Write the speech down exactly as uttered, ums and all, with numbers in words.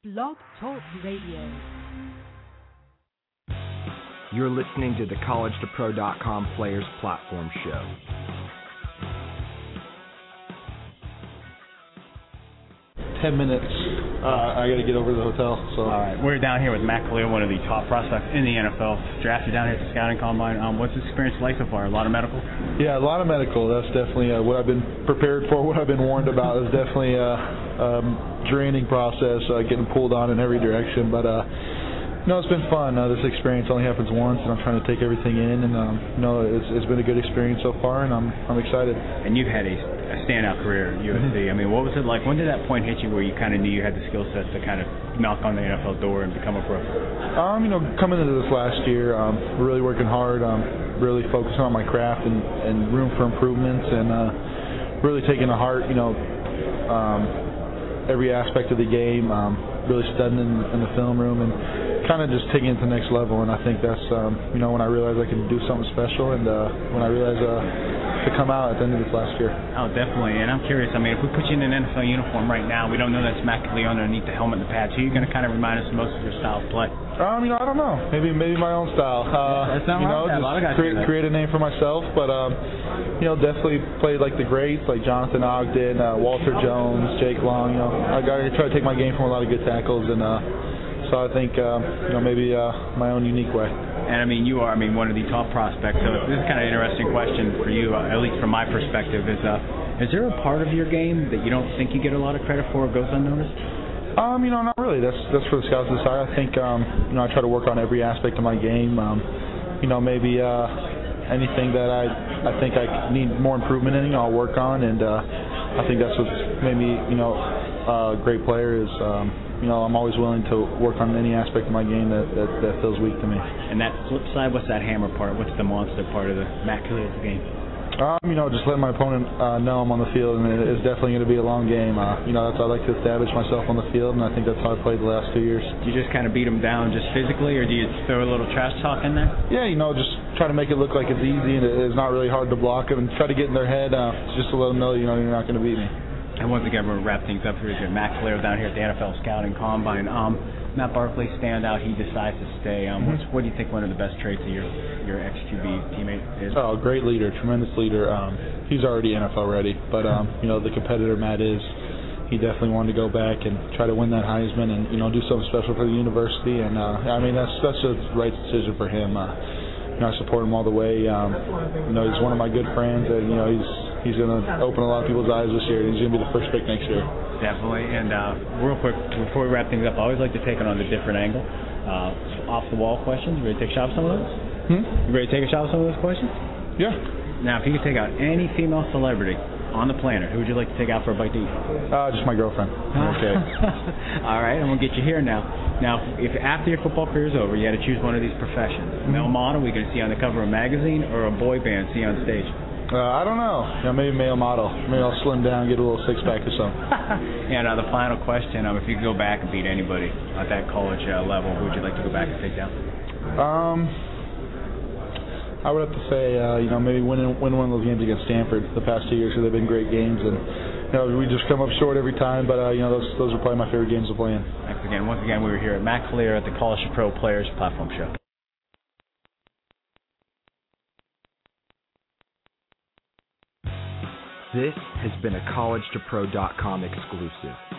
Blog Talk Radio. You're listening to the college to pro dot com Players Platform Show. Ten minutes. Uh, I got to get over to the hotel. So. All right, we're down here with Matt Kalil, one of the top prospects in the N F L. Drafted down here at the scouting combine. Um, what's the experience like so far? A lot of medical? Yeah, a lot of medical. That's definitely uh, what I've been prepared for. What I've been warned about is definitely a um, draining process, uh, getting pulled on in every direction. But uh, no, it's been fun. Uh, this experience only happens once, and I'm trying to take everything in. And um, no, it's, it's been a good experience so far, and I'm I'm excited. And you've had a a standout career at U S C. I mean, what was it like? When did that point hit you where you kind of knew you had the skill set to kind of knock on the N F L door and become a pro? Um, you know, coming into this last year, um, really working hard, um, really focusing on my craft and, and room for improvements, and uh, really taking to heart, you know, um, every aspect of the game, um, really studying in, in the film room, and kind of just taking it to the next level. And I think that's, um, you know, when I realized I could do something special, and uh, when I realized uh, to come out at the end of this last year. Oh, definitely. And I'm curious, I mean, if we put you in an N F L uniform right now, we don't know that's Matt Kalil underneath the helmet and the pads. Who are you going to kind of remind us most of your style of play? Um, you know, I don't know. Maybe maybe my own style. Uh, that's not you know, just a lot of guys create, create a name for myself, but um, you know, definitely played like the greats, like Jonathan Ogden, uh, Walter Jones, Jake Long. You know, I got to try to take my game from a lot of good tackles, and uh, so I think um, you know, maybe uh, my own unique way. And I mean, you are, I mean, one of the top prospects. So this is kind of an interesting question for you, uh, at least from my perspective. Is uh, is there a part of your game that you don't think you get a lot of credit for or goes unnoticed? Um, you know, not really. That's that's for the scouts to decide. I think um, you know, I try to work on every aspect of my game. Um, you know, maybe uh, anything that I I think I need more improvement in, you know, I'll work on, and uh, I think that's what's made me, you know, a great player is. Um, You know, I'm always willing to work on any aspect of my game that, that, that feels weak to me. And that flip side, what's that hammer part? What's the monster part of the Matt Kalil game? Um, you know, just letting my opponent uh, know I'm on the field, and it's definitely going to be a long game. Uh, you know, that's I like to establish myself on the field, and I think that's how I played the last two years. Do you just kind of beat them down just physically, or do you throw a little trash talk in there? Yeah, you know, just try to make it look like it's easy and it's not really hard to block them, and try to get in their head uh, just to let them know, you know, you're not going to beat me. And once again, we're going to wrap things up here. Matt Kalil down here at the N F L Scouting Combine. Um, Matt Barkley stand out. He decides to stay. Um, what's, what do you think one of the best traits of your your ex-Q B teammate is? Oh, great leader, tremendous leader. Um, he's already N F L ready, but um, you know, the competitor Matt is. He definitely wanted to go back and try to win that Heisman and, you know, do something special for the university. And uh, I mean, that's that's the right decision for him. Uh, you know, I support him all the way. Um, you know, he's one of my good friends, and you know, he's. He's going to open a lot of people's eyes this year. He's going to be the first pick next year. Definitely. And uh, real quick, before we wrap things up, I always like to take it on a different angle. Uh, off-the-wall questions. You ready to take a shot at some of those? Hmm? You ready to take a shot at some of those questions? Yeah. Now, if you could take out any female celebrity on the planet, who would you like to take out for a bite to eat? Uh, just my girlfriend. Okay. All right, I'm going to get you here now. Now, if after your football career is over, you had to choose one of these professions, a male model we can see on the cover of a magazine, or a boy band see on stage? Uh, I don't know. You know, maybe male model. Maybe I'll slim down, get a little six-pack or something. And uh, the final question, um, if you could go back and beat anybody at that college uh, level, who would you like to go back and take down? Um, I would have to say, uh, you know, maybe win, win one of those games against Stanford the past two years, because they've been great games. And, you know, we just come up short every time, but, uh, you know, those those are probably my favorite games to play in. Thanks again. Once again, we were here at Matt Kalil at the College to Pro Players Platform Show. This has been a college to pro dot com exclusive.